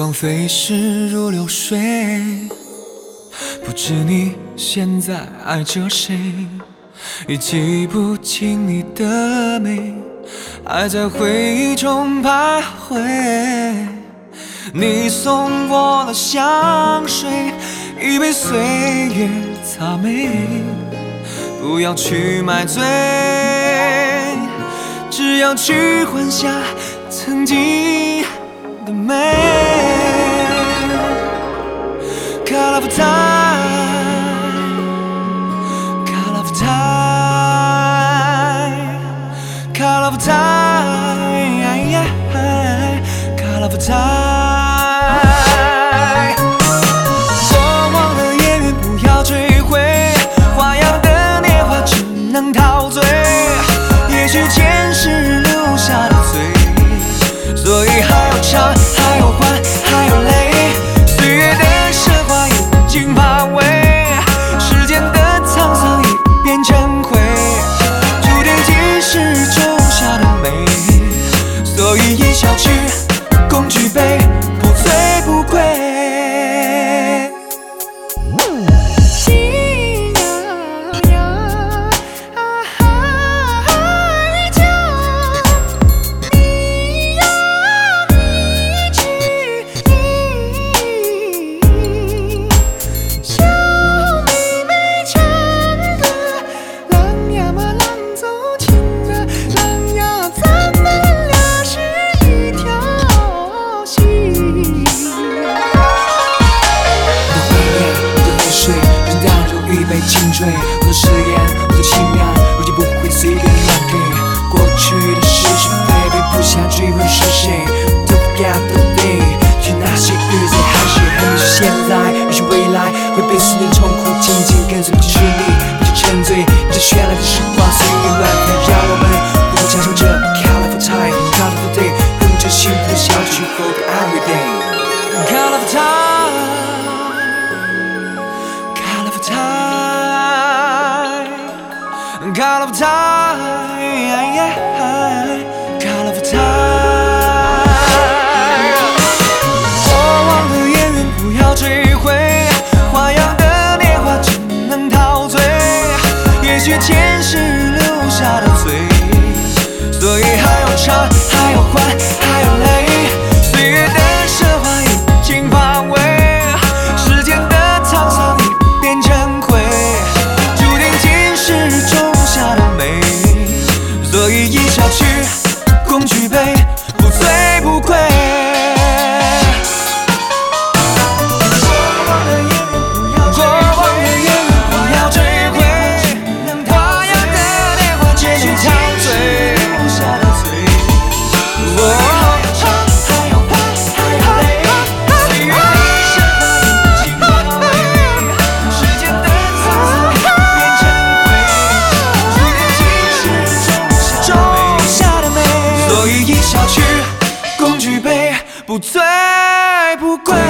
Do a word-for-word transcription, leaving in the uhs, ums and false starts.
光飞逝如流水，不知你现在爱着谁，也记不清你的美，还在回忆中徘徊。你送我的香水，已被岁月擦没，不要去买醉，只要去幻想曾经的美。 Color of time, color of time, color of time, color of time。过往的烟云不要追回，花样的年华只能陶醉。也许前世留下的罪，所以还要唱，还要还，还要泪。 惊怕味，时间的沧桑已变成灰，注定今世种下的美，所以一笑去，共举杯，不醉不归。 心痒痒，爱着你呀，你去。 小妹妹唱歌，郎呀嘛郎奏情歌，郎呀咱们俩是一条心。 我的怀念，我的泪水，人淡如一杯清水。我的誓言，我的情感，如今不会随便乱给。过去的是是非非，不想追问是谁。Don't forget the day， 去那些日子还是很是现在，也许未来会被思念冲破，紧紧跟随不是你，不去沉醉，这绚烂的时光随意乱飞，让我们互相享受着 colorful time，colorful day， 哼着幸福的小曲 for the everyday。colorful time，colorful time，colorful time，colorful time。 追回花样的年华，只能陶醉。也许前世留下的罪，所以还要唱，还要还，还要泪。岁月的奢华已经乏味，时间的沧桑已变成灰，注定今世种下的美，所以一笑去，共举杯，不醉不归。 不醉不归。